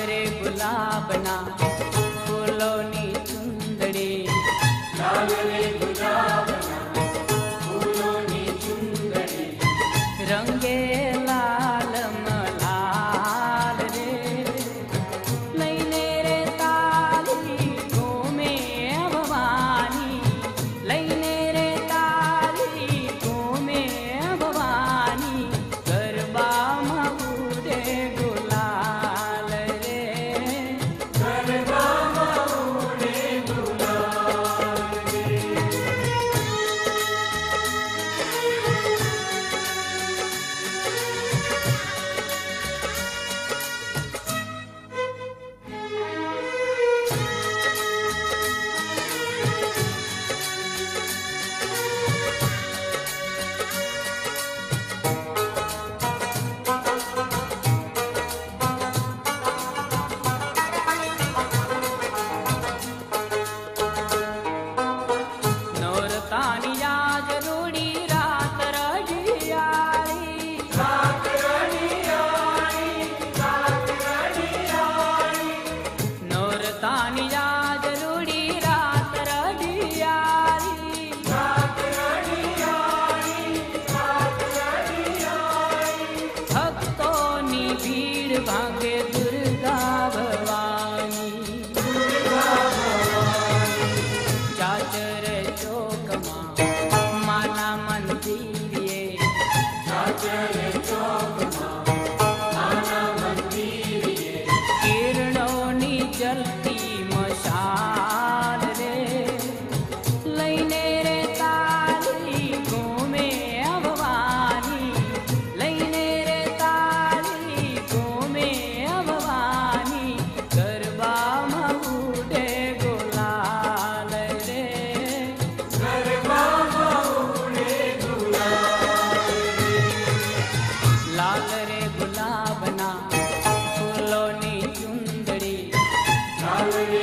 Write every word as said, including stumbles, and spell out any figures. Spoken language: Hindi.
रे गुलाबना फूलोनी चुंदड़ी, लाल रे गुलाबना फूलोनी चुंदड़ी, रंगे लाल मलाल रे लईने रे ताली घूमे भवानी, लईने रे ताली घूमे भवानी, गरबा मऊरे गुलाल रे, गरबा मऊरे गुलाल रे। नौरतानी आज रूड़ी रात रजियारी, रात रड़ियारी, रात रड़ियारी, नौरतानी आज रूड़ी रात रजियारी, रात रड़ियारी, रात रड़ियारी, भक्तोनी भीड़ भांगे दुर्गा भवानी, दुर्गा भवानी, चाचर चौकमा माना मंदिरिये, चाचर चौकमा माना मंदिरिये, किरणोनी जलती मशाल रे लईने रे ताली घूमे भवानी, लईने रे ताली घूमे भवानी, गरबा मऊरे गुलाल रे, गरबा मऊरे गुलाल रे। लाल रे गुलाबना फूलोनी चुंदड़ी, लाल रे